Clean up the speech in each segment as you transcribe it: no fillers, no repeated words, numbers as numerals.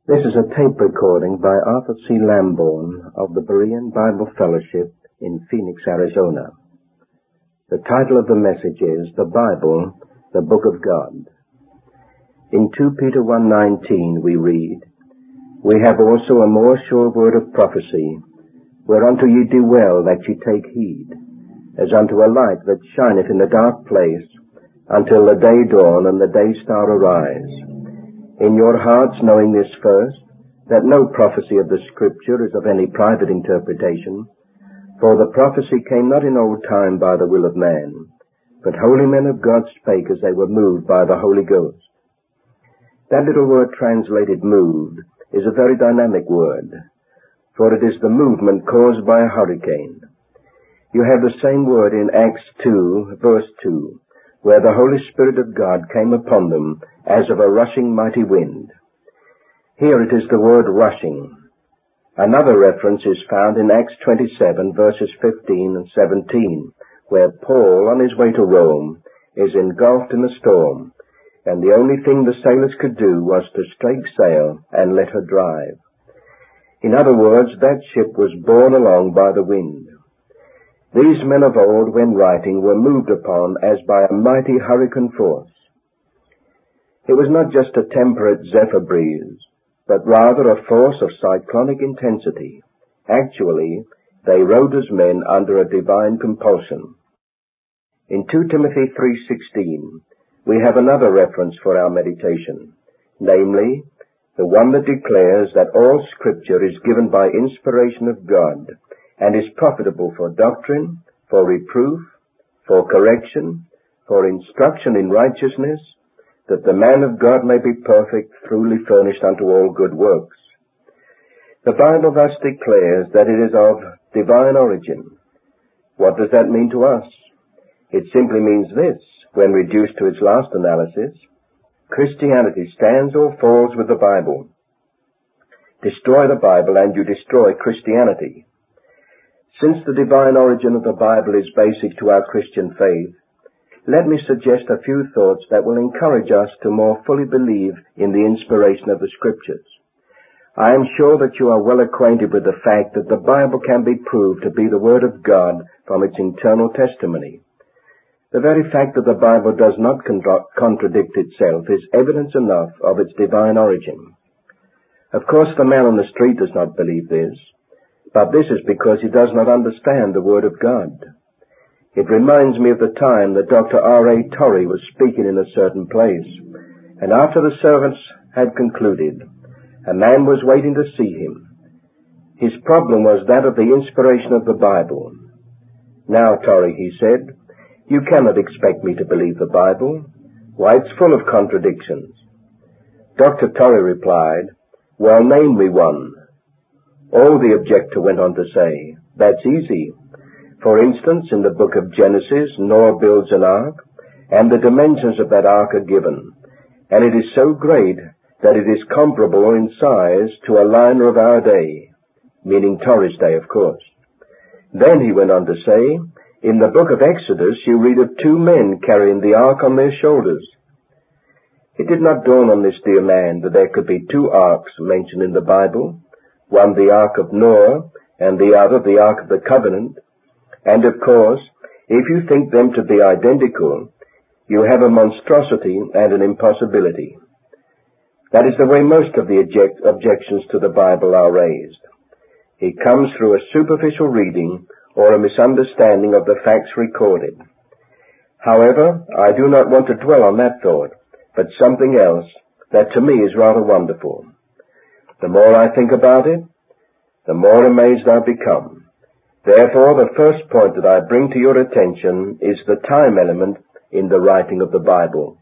This is a tape recording by Arthur C. Lamborn of the Berean Bible Fellowship in Phoenix, Arizona. The title of the message is The Bible, the Book of God. In 2 Peter 1:19 we read, "We have also a more sure word of prophecy, whereunto ye do well that ye take heed, as unto a light that shineth in a dark place, until the day dawn and the day star arise. In your hearts knowing this first, that no prophecy of the Scripture is of any private interpretation, for the prophecy came not in old time by the will of man, but holy men of God spake as they were moved by the Holy Ghost." That little word translated moved is a very dynamic word, for it is the movement caused by a hurricane. You have the same word in Acts 2, verse 2, where the Holy Spirit of God came upon them as of a rushing mighty wind. Here it is the word rushing. Another reference is found in Acts 27, verses 15 and 17, where Paul, on his way to Rome, is engulfed in a storm, and the only thing the sailors could do was to straight sail and let her drive. In other words, that ship was borne along by the wind. These men of old, when writing, were moved upon as by a mighty hurricane force. It was not just a temperate zephyr breeze, but rather a force of cyclonic intensity. Actually, they rode as men under a divine compulsion. In 2 Timothy 3:16, we have another reference for our meditation, namely, the one that declares that all Scripture is given by inspiration of God, and is profitable for doctrine, for reproof, for correction, for instruction in righteousness, that the man of God may be perfect, truly furnished unto all good works. The Bible thus declares that it is of divine origin. What does that mean to us? It simply means this, when reduced to its last analysis: Christianity stands or falls with the Bible. Destroy the Bible and you destroy Christianity. Since the divine origin of the Bible is basic to our Christian faith, let me suggest a few thoughts that will encourage us to more fully believe in the inspiration of the Scriptures. I am sure that you are well acquainted with the fact that the Bible can be proved to be the Word of God from its internal testimony. The very fact that the Bible does not contradict itself is evidence enough of its divine origin. Of course, the man on the street does not believe this, but this is because he does not understand the Word of God. It reminds me of the time that Dr. R.A. Torrey was speaking in a certain place, and after the service had concluded, a man was waiting to see him. His problem was that of the inspiration of the Bible. "Now, Torrey," he said, "you cannot expect me to believe the Bible. Why, it's full of contradictions." Dr. Torrey replied, "Well, name me one." "Oh," the objector went on to say, "that's easy. For instance, in the book of Genesis, Noah builds an ark, and the dimensions of that ark are given, and it is so great that it is comparable in size to a liner of our day," meaning Torrey's day, of course. Then he went on to say, "In the book of Exodus, you read of 2 men carrying the ark on their shoulders." It did not dawn on this dear man that there could be 2 arks mentioned in the Bible, one the Ark of Noah, and the other the Ark of the Covenant. And of course, if you think them to be identical, you have a monstrosity and an impossibility. That is the way most of the objections to the Bible are raised. It comes through a superficial reading or a misunderstanding of the facts recorded. However, I do not want to dwell on that thought, but something else that to me is rather wonderful. The more I think about it, the more amazed I become. Therefore, the first point that I bring to your attention is the time element in the writing of the Bible.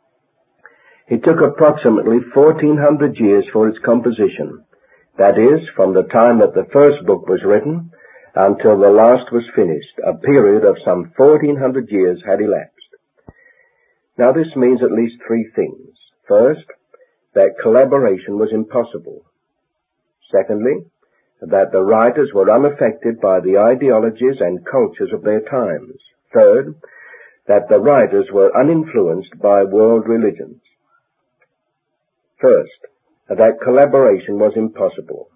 It took approximately 1400 years for its composition. That is, from the time that the first book was written until the last was finished, a period of some 1400 years had elapsed. Now this means at least 3 things. First, that collaboration was impossible. Secondly, that the writers were unaffected by the ideologies and cultures of their times. Third, that the writers were uninfluenced by world religions. First, that collaboration was impossible.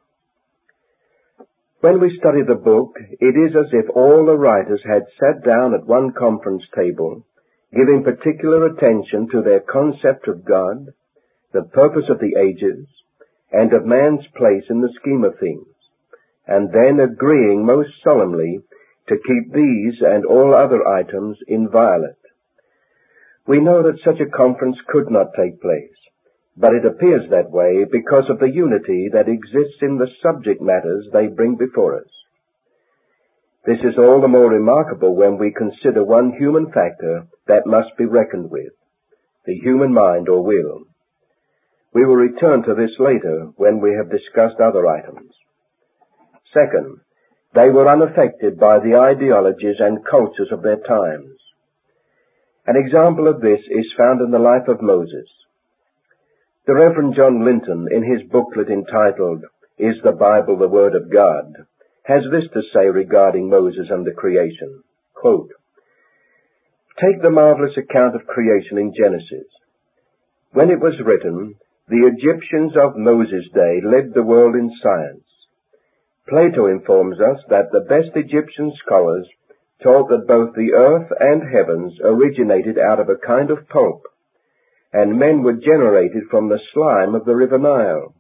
When we study the book, it is as if all the writers had sat down at one conference table, giving particular attention to their concept of God, the purpose of the ages, and of man's place in the scheme of things, and then agreeing most solemnly to keep these and all other items inviolate. We know that such a conference could not take place, but it appears that way because of the unity that exists in the subject matters they bring before us. This is all the more remarkable when we consider one human factor that must be reckoned with, the human mind or will. We will return to this later when we have discussed other items. Second, they were unaffected by the ideologies and cultures of their times. An example of this is found in the life of Moses. The Reverend John Linton, in his booklet entitled, Is the Bible the Word of God?, has this to say regarding Moses and the creation. Quote, "Take the marvelous account of creation in Genesis. When it was written, the Egyptians of Moses' day led the world in science. Plato informs us that the best Egyptian scholars taught that both the earth and heavens originated out of a kind of pulp, and men were generated from the slime of the river Nile.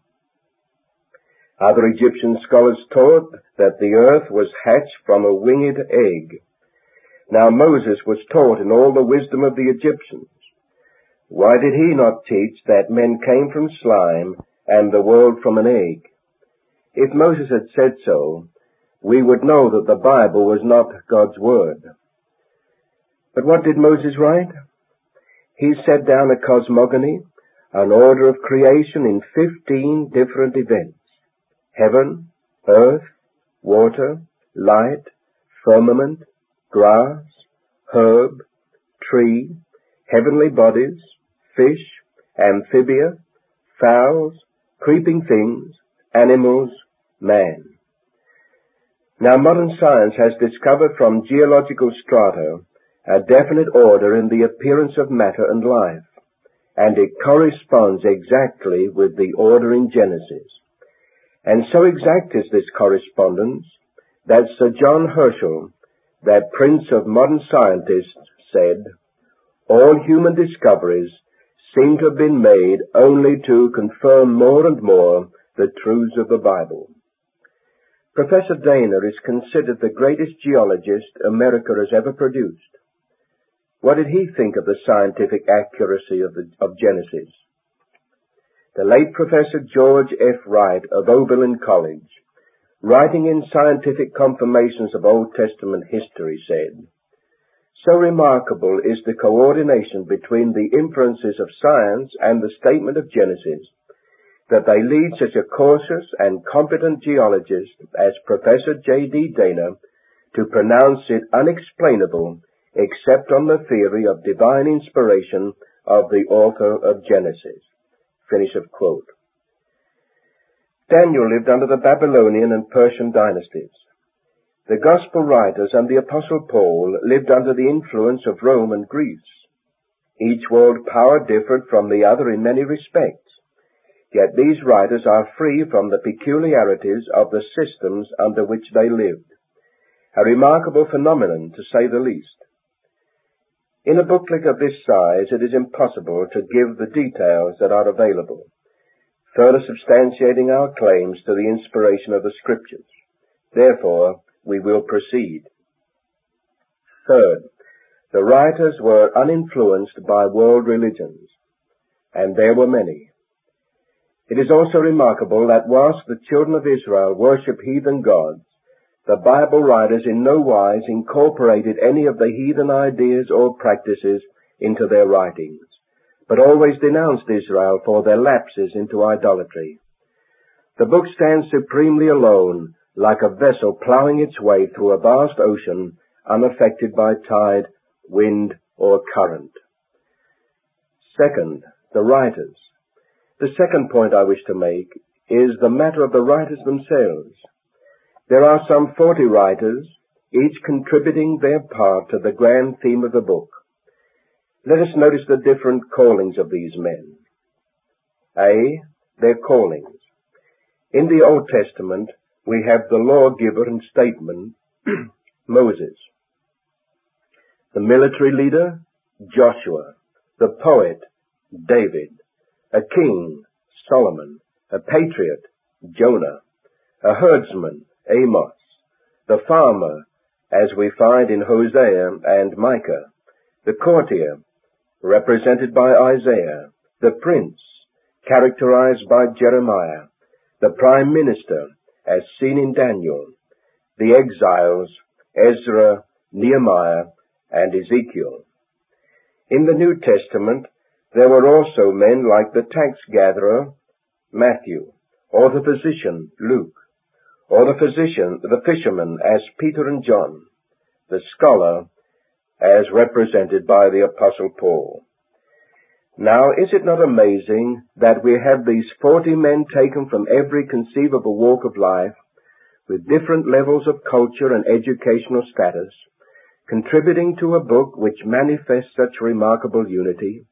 Other Egyptian scholars taught that the earth was hatched from a winged egg. Now Moses was taught in all the wisdom of the Egyptians. Why did he not teach that men came from slime and the world from an egg? If Moses had said so, we would know that the Bible was not God's word. But what did Moses write? He set down a cosmogony, an order of creation in 15 different events: heaven, earth, water, light, firmament, grass, herb, tree, heavenly bodies, fish, amphibia, fowls, creeping things, animals, man. Now modern science has discovered from geological strata a definite order in the appearance of matter and life, and it corresponds exactly with the order in Genesis. And so exact is this correspondence that Sir John Herschel, that prince of modern scientists, said, "All human discoveries seem to have been made only to confirm more and more the truths of the Bible." Professor Dana is considered the greatest geologist America has ever produced. What did he think of the scientific accuracy of Genesis? The late Professor George F. Wright of Oberlin College, writing in Scientific Confirmations of Old Testament History, said, "So remarkable is the coordination between the inferences of science and the statement of Genesis that they lead such a cautious and competent geologist as Professor J.D. Dana to pronounce it unexplainable except on the theory of divine inspiration of the author of Genesis." Finish of quote. Daniel lived under the Babylonian and Persian dynasties. The Gospel writers and the Apostle Paul lived under the influence of Rome and Greece. Each world power differed from the other in many respects, yet these writers are free from the peculiarities of the systems under which they lived. A remarkable phenomenon, to say the least. In a booklet of this size, it is impossible to give the details that are available, further substantiating our claims to the inspiration of the Scriptures. Therefore, we will proceed. Third, the writers were uninfluenced by world religions, and there were many. It is also remarkable that whilst the children of Israel worship heathen gods, the Bible writers in no wise incorporated any of the heathen ideas or practices into their writings, but always denounced Israel for their lapses into idolatry. The book stands supremely alone, like a vessel ploughing its way through a vast ocean, unaffected by tide, wind, or current. Second, the writers. The second point I wish to make is the matter of the writers themselves. There are some 40 writers, each contributing their part to the grand theme of the book. Let us notice the different callings of these men. A. their callings. In the Old Testament, we have the lawgiver and statesman, Moses, the military leader, Joshua, the poet, David, a king, Solomon, a patriot, Jonah, a herdsman, Amos, the farmer, as we find in Hosea and Micah, the courtier, represented by Isaiah, the prince, characterized by Jeremiah, the prime minister, as seen in Daniel, the exiles, Ezra, Nehemiah, and Ezekiel. In the New Testament, there were also men like the tax gatherer, Matthew, or the physician, Luke, or the fisherman, as Peter and John, the scholar, as represented by the Apostle Paul. Now, is it not amazing that we have these 40 men taken from every conceivable walk of life, with different levels of culture and educational status, contributing to a book which manifests such remarkable unity?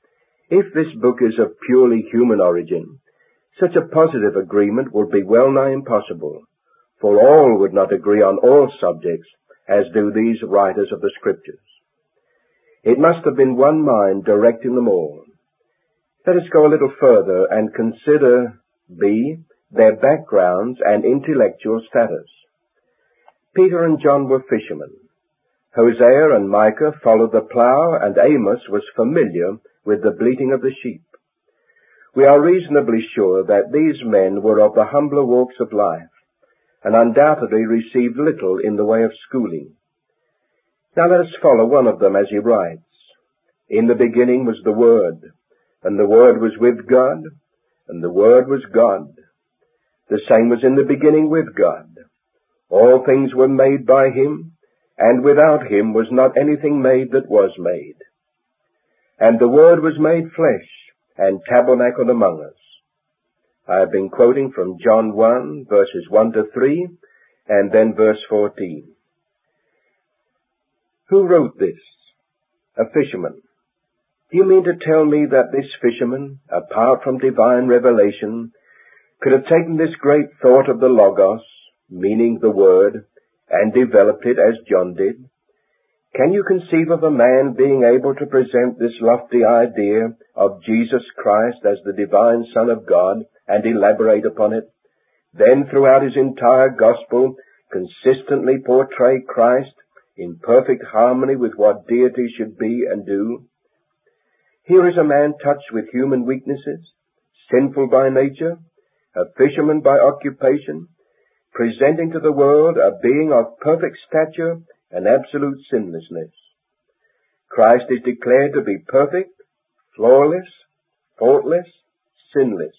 If this book is of purely human origin, such a positive agreement would be well nigh impossible, for all would not agree on all subjects, as do these writers of the Scriptures. It must have been one mind directing them all. Let us go a little further and consider, B, their backgrounds and intellectual status. Peter and John were fishermen. Hosea and Micah followed the plough, and Amos was familiar with the bleating of the sheep. We are reasonably sure that these men were of the humbler walks of life, and undoubtedly received little in the way of schooling. Now let us follow one of them as he writes, "In the beginning was the Word, and the Word was with God, and the Word was God. The same was in the beginning with God. All things were made by him, and without him was not anything made that was made. And the Word was made flesh, and tabernacled among us." I have been quoting from John 1, verses 1 to 3, and then verse 14. Who wrote this? A fisherman. Do you mean to tell me that this fisherman, apart from divine revelation, could have taken this great thought of the Logos, meaning the Word, and developed it as John did? Can you conceive of a man being able to present this lofty idea of Jesus Christ as the divine Son of God and elaborate upon it, then throughout his entire gospel consistently portray Christ in perfect harmony with what deity should be and do? Here is a man touched with human weaknesses, sinful by nature, a fisherman by occupation, presenting to the world a being of perfect stature and absolute sinlessness. Christ is declared to be perfect, flawless, faultless, sinless.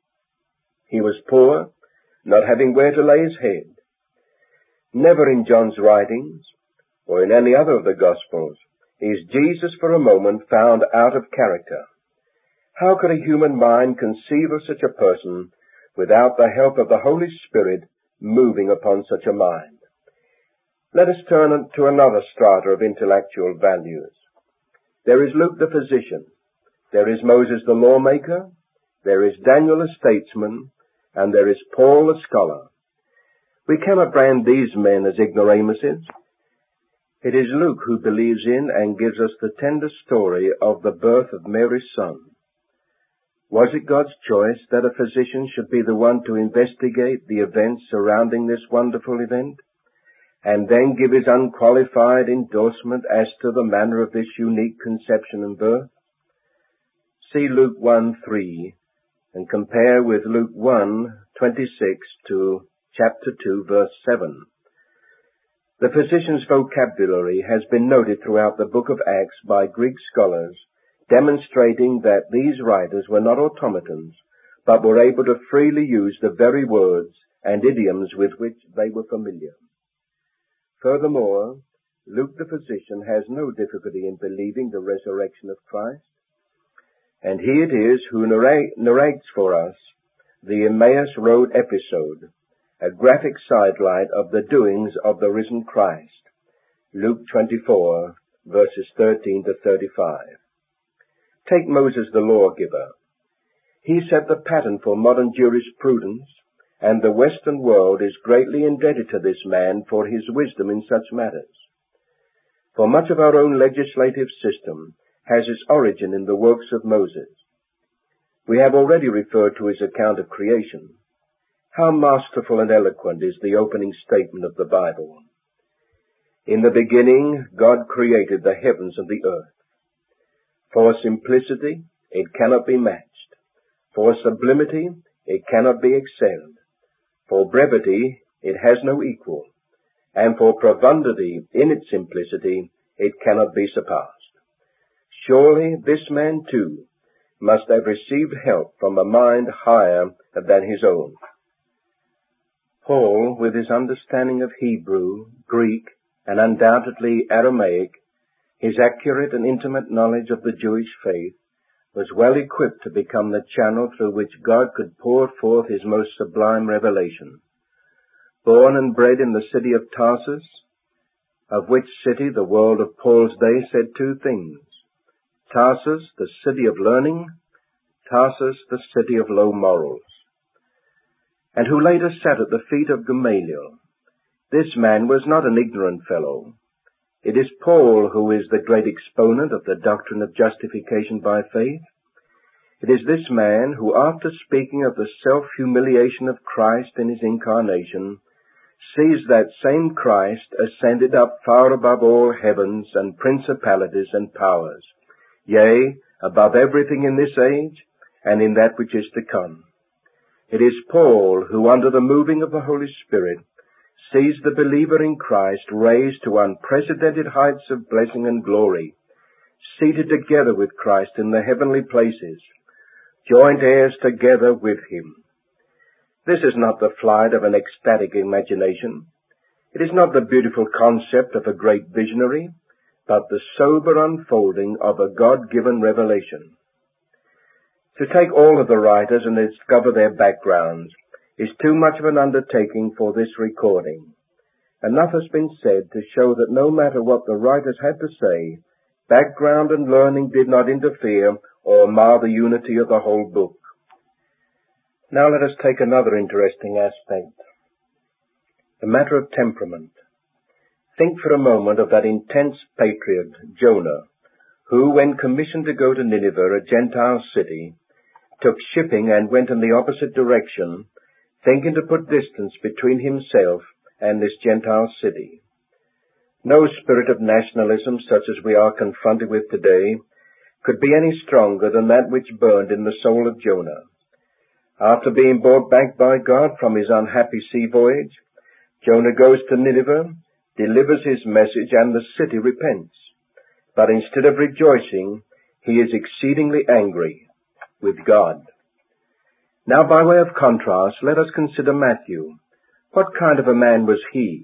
He was poor, not having where to lay his head. Never in John's writings, or in any other of the Gospels, is Jesus for a moment found out of character. How could a human mind conceive of such a person without the help of the Holy Spirit moving upon such a mind? Let us turn to another strata of intellectual values. There is Luke the physician, there is Moses the lawmaker, there is Daniel the statesman, and there is Paul the scholar. We cannot brand these men as ignoramuses. It is Luke who believes in and gives us the tender story of the birth of Mary's son. Was it God's choice that a physician should be the one to investigate the events surrounding this wonderful event, and then give his unqualified endorsement as to the manner of this unique conception and birth? See Luke 1:3 and compare with Luke 1:26 to chapter 2, verse 7. The physician's vocabulary has been noted throughout the book of Acts by Greek scholars, demonstrating that these writers were not automatons, but were able to freely use the very words and idioms with which they were familiar. Furthermore, Luke the physician has no difficulty in believing the resurrection of Christ, and he it is who narrates for us the Emmaus Road episode, a graphic sidelight of the doings of the risen Christ. Luke 24, verses 13 to 35. Take Moses the lawgiver. He set the pattern for modern jurisprudence, and the Western world is greatly indebted to this man for his wisdom in such matters. For much of our own legislative system has its origin in the works of Moses. We have already referred to his account of creation. How masterful and eloquent is the opening statement of the Bible. In the beginning, God created the heavens and the earth. For simplicity, it cannot be matched. For sublimity, it cannot be excelled. For brevity, it has no equal. And for profundity in its simplicity, it cannot be surpassed. Surely this man too must have received help from a mind higher than his own. Paul, with his understanding of Hebrew, Greek, and undoubtedly Aramaic, his accurate and intimate knowledge of the Jewish faith, was well equipped to become the channel through which God could pour forth his most sublime revelation. Born and bred in the city of Tarsus, of which city the world of Paul's day said two things: Tarsus, the city of learning; Tarsus, the city of low morals. And who later sat at the feet of Gamaliel. This man was not an ignorant fellow. It is Paul who is the great exponent of the doctrine of justification by faith. It is this man who, after speaking of the self-humiliation of Christ in his incarnation, sees that same Christ ascended up far above all heavens and principalities and powers, yea, above everything in this age and in that which is to come. It is Paul who, under the moving of the Holy Spirit, sees the believer in Christ raised to unprecedented heights of blessing and glory, seated together with Christ in the heavenly places, joint heirs together with him. This is not the flight of an ecstatic imagination. It is not the beautiful concept of a great visionary, but the sober unfolding of a God-given revelation. To take all of the writers and discover their backgrounds is too much of an undertaking for this recording. Enough has been said to show that no matter what the writers had to say, background and learning did not interfere or mar the unity of the whole book. Now let us take another interesting aspect, the matter of temperament. Think for a moment of that intense patriot, Jonah, who, when commissioned to go to Nineveh, a Gentile city, took shipping and went in the opposite direction, thinking to put distance between himself and this Gentile city. No spirit of nationalism such as we are confronted with today could be any stronger than that which burned in the soul of Jonah. After being brought back by God from his unhappy sea voyage, Jonah goes to Nineveh, delivers his message, and the city repents. But instead of rejoicing, he is exceedingly angry with God. Now, by way of contrast, let us consider Matthew. What kind of a man was he?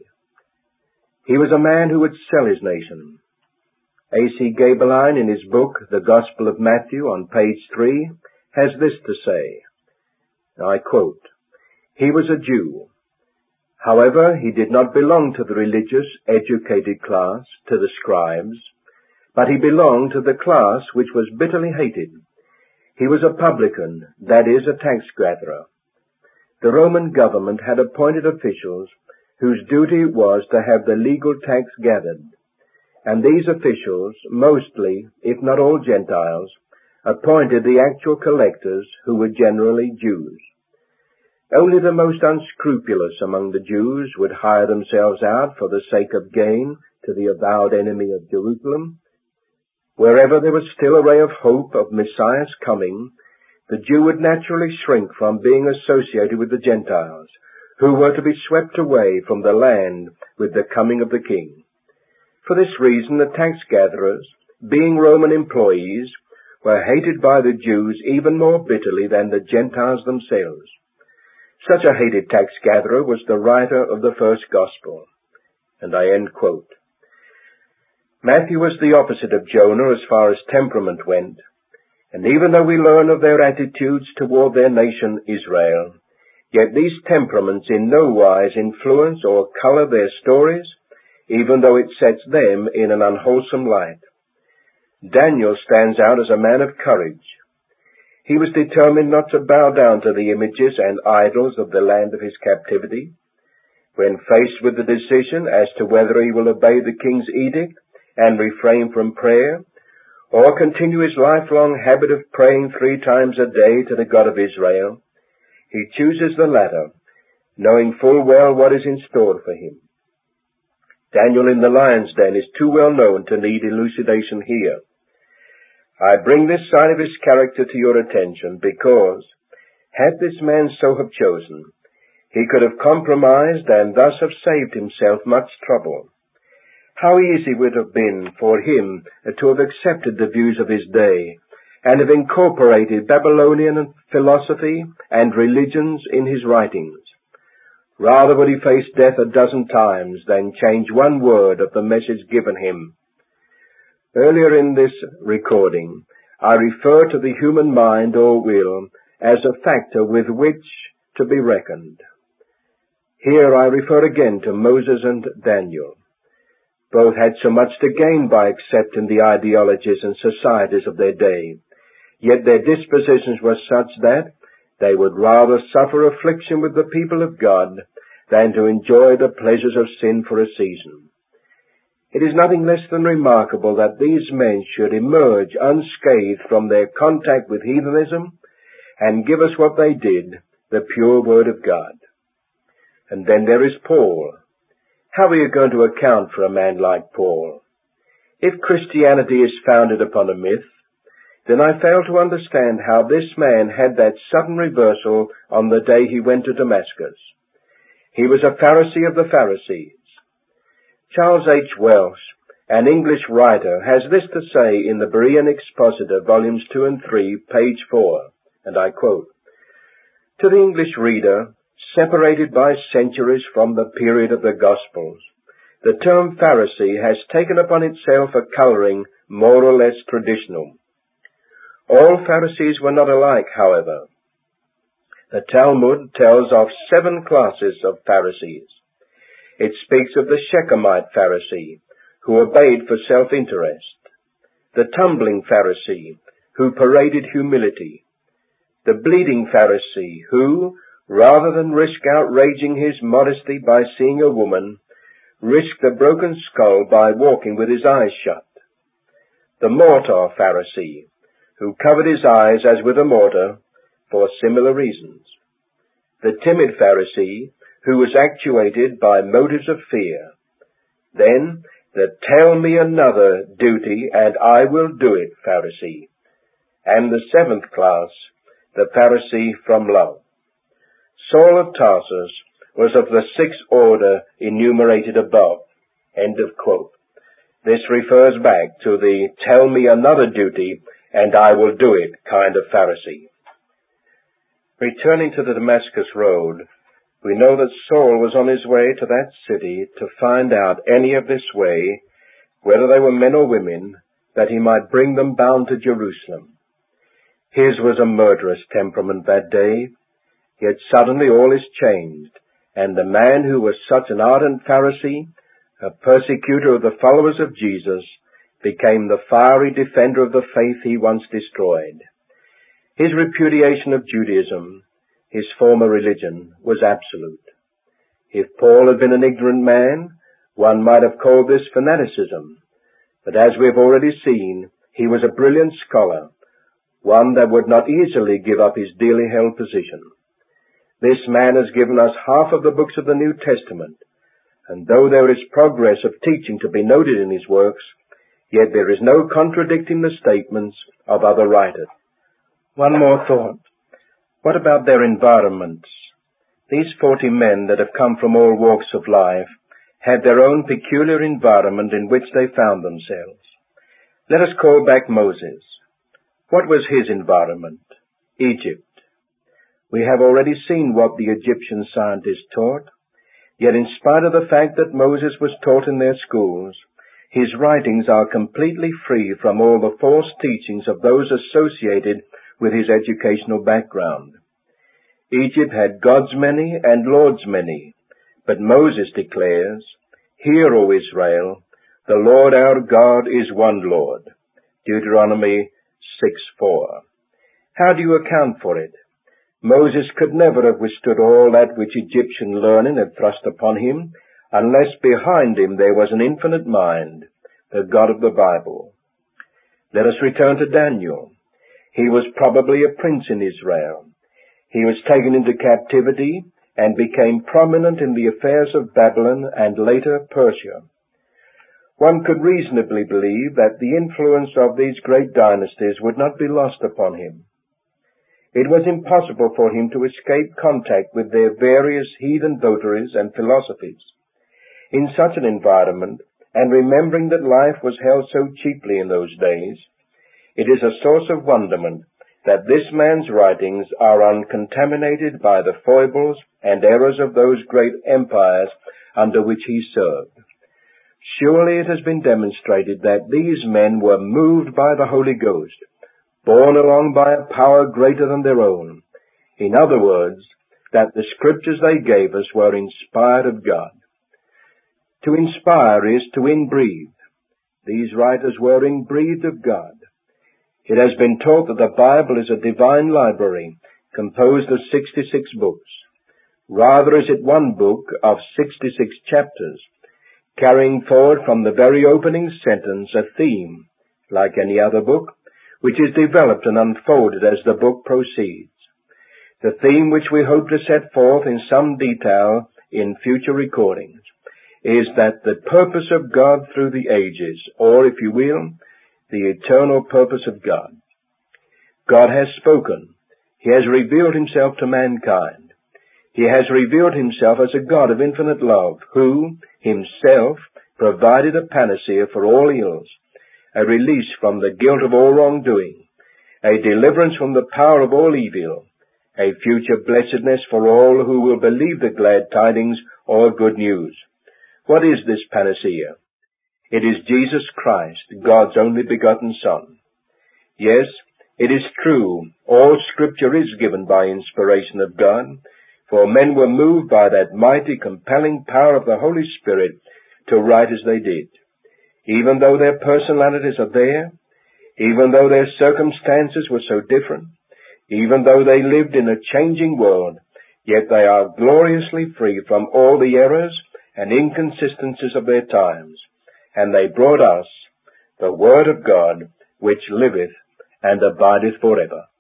He was a man who would sell his nation. A.C. Gaebelein, in his book, The Gospel of Matthew, on page 3, has this to say. I quote, "He was a Jew. However, he did not belong to the religious, educated class, to the scribes, but he belonged to the class which was bitterly hated. He was a publican, that is, a tax gatherer. The Roman government had appointed officials whose duty it was to have the legal tax gathered, and these officials, mostly, if not all Gentiles, appointed the actual collectors, who were generally Jews. Only the most unscrupulous among the Jews would hire themselves out for the sake of gain to the avowed enemy of Jerusalem. Wherever there was still a ray of hope of Messiah's coming, the Jew would naturally shrink from being associated with the Gentiles, who were to be swept away from the land with the coming of the King. For this reason, the tax gatherers, being Roman employees, were hated by the Jews even more bitterly than the Gentiles themselves. Such a hated tax gatherer was the writer of the first gospel." And I end quote. Matthew was the opposite of Jonah as far as temperament went, and even though we learn of their attitudes toward their nation Israel, yet these temperaments in no wise influence or color their stories, even though it sets them in an unwholesome light. Daniel stands out as a man of courage. He was determined not to bow down to the images and idols of the land of his captivity. When faced with the decision as to whether he will obey the king's edict and refrain from prayer, or continue his lifelong habit of praying 3 times a day to the God of Israel, he chooses the latter, knowing full well what is in store for him. Daniel in the lion's den is too well known to need elucidation here. I bring this side of his character to your attention because, had this man so have chosen, he could have compromised and thus have saved himself much trouble. How easy it would have been for him to have accepted the views of his day and have incorporated Babylonian philosophy and religions in his writings. Rather would he face death 12 times than change one word of the message given him. Earlier in this recording, I refer to the human mind or will as a factor with which to be reckoned. Here I refer again to Moses and Daniel. Both had so much to gain by accepting the ideologies and societies of their day, yet their dispositions were such that they would rather suffer affliction with the people of God than to enjoy the pleasures of sin for a season. It is nothing less than remarkable that these men should emerge unscathed from their contact with heathenism and give us what they did, the pure Word of God. And then there is Paul. How are you going to account for a man like Paul? If Christianity is founded upon a myth, then I fail to understand how this man had that sudden reversal on the day he went to Damascus. He was a Pharisee of the Pharisees. Charles H. Welsh, an English writer, has this to say in the Berean Expositor, volumes 2 and 3, page 4, and I quote, "To the English reader, separated by centuries from the period of the Gospels, the term Pharisee has taken upon itself a coloring more or less traditional. All Pharisees were not alike, however. The Talmud tells of 7 classes of Pharisees. It speaks of the Shechemite Pharisee, who obeyed for self-interest, the tumbling Pharisee, who paraded humility, the bleeding Pharisee, who, rather than risk outraging his modesty by seeing a woman, risked a broken skull by walking with his eyes shut, the mortar Pharisee, who covered his eyes as with a mortar for similar reasons, the timid Pharisee, who was actuated by motives of fear, then the tell me another duty and I will do it Pharisee, and the 7th class, the Pharisee from love. Saul of Tarsus was of the 6th order enumerated above." End of quote. This refers back to the tell me another duty and I will do it kind of Pharisee. Returning to the Damascus road, we know that Saul was on his way to that city to find out any of this way, whether they were men or women, that he might bring them bound to Jerusalem. His was a murderous temperament that day, yet suddenly all is changed, and the man who was such an ardent Pharisee, a persecutor of the followers of Jesus, became the fiery defender of the faith he once destroyed. His repudiation of Judaism, his former religion, was absolute. If Paul had been an ignorant man, one might have called this fanaticism, but as we have already seen, he was a brilliant scholar, one that would not easily give up his dearly held position. This man has given us half of the books of the New Testament, and though there is progress of teaching to be noted in his works, yet there is no contradicting the statements of other writers. One more thought. What about their environments? These 40 men that have come from all walks of life had their own peculiar environment in which they found themselves. Let us call back Moses. What was his environment? Egypt. We have already seen what the Egyptian scientists taught, yet in spite of the fact that Moses was taught in their schools, his writings are completely free from all the false teachings of those associated with his educational background. Egypt had gods many and lords many, but Moses declares, "Hear, O Israel, the Lord our God is one Lord." Deuteronomy 6:4. How do you account for it? Moses could never have withstood all that which Egyptian learning had thrust upon him, unless behind him there was an infinite mind, the God of the Bible. Let us return to Daniel. He was probably a prince in Israel. He was taken into captivity and became prominent in the affairs of Babylon and later Persia. One could reasonably believe that the influence of these great dynasties would not be lost upon him. It was impossible for him to escape contact with their various heathen votaries and philosophies. In such an environment, and remembering that life was held so cheaply in those days, it is a source of wonderment that this man's writings are uncontaminated by the foibles and errors of those great empires under which he served. Surely it has been demonstrated that these men were moved by the Holy Ghost, borne along by a power greater than their own. In other words, that the scriptures they gave us were inspired of God. To inspire is to inbreathe. These writers were inbreathed of God. It has been taught that the Bible is a divine library composed of 66 books. Rather is it one book of 66 chapters, carrying forward from the very opening sentence a theme, like any other book, which is developed and unfolded as the book proceeds. The theme which we hope to set forth in some detail in future recordings is that the purpose of God through the ages, or if you will, the eternal purpose of God. God has spoken. He has revealed himself to mankind. He has revealed himself as a God of infinite love, who, himself, provided a panacea for all ills, a release from the guilt of all wrongdoing, a deliverance from the power of all evil, a future blessedness for all who will believe the glad tidings or good news. What is this panacea? It is Jesus Christ, God's only begotten Son. Yes, it is true, all Scripture is given by inspiration of God, for men were moved by that mighty, compelling power of the Holy Spirit to write as they did. Even though their personalities are there, even though their circumstances were so different, even though they lived in a changing world, yet they are gloriously free from all the errors and inconsistencies of their times. And they brought us the Word of God, which liveth and abideth forever.